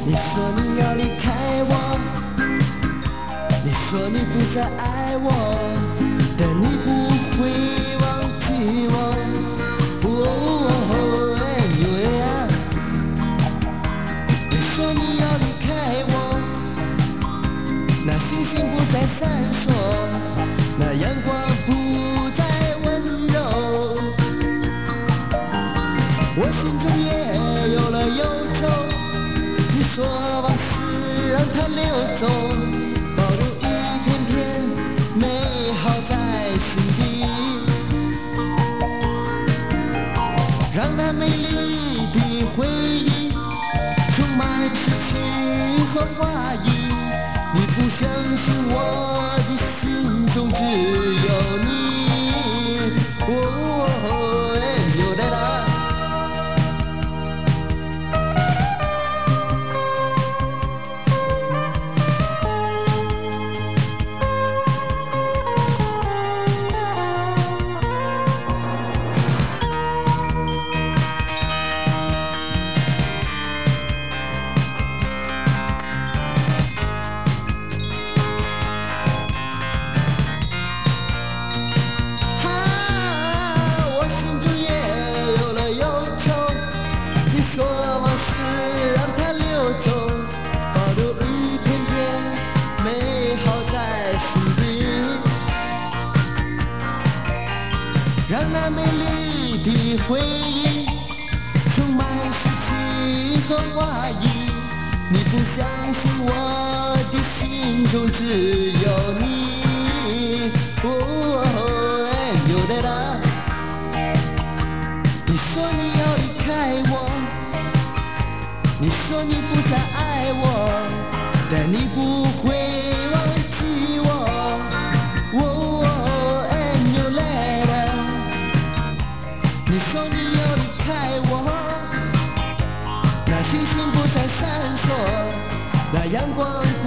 你说你要离开我，你说你不再爱我，但你不会忘记我。哦，哎呦呀！你说你要离开我，那星星不再闪烁，那阳光不再温柔，我心中也有了忧愁。你说往事让它流走，保留一片片美好在心底，让那美丽的回忆充满诗句和画意。你不相信我的心中只有你。哦，哎呦来啦！让那美丽的回忆充满诗句和画意。你不相信我的心中只有你。哦，哎呦来啦！你说你要离开我，你说你不再爱我，但你不会忘记我。哦，哎呦来啦！你说你要离开我，那星星不再闪烁，那阳光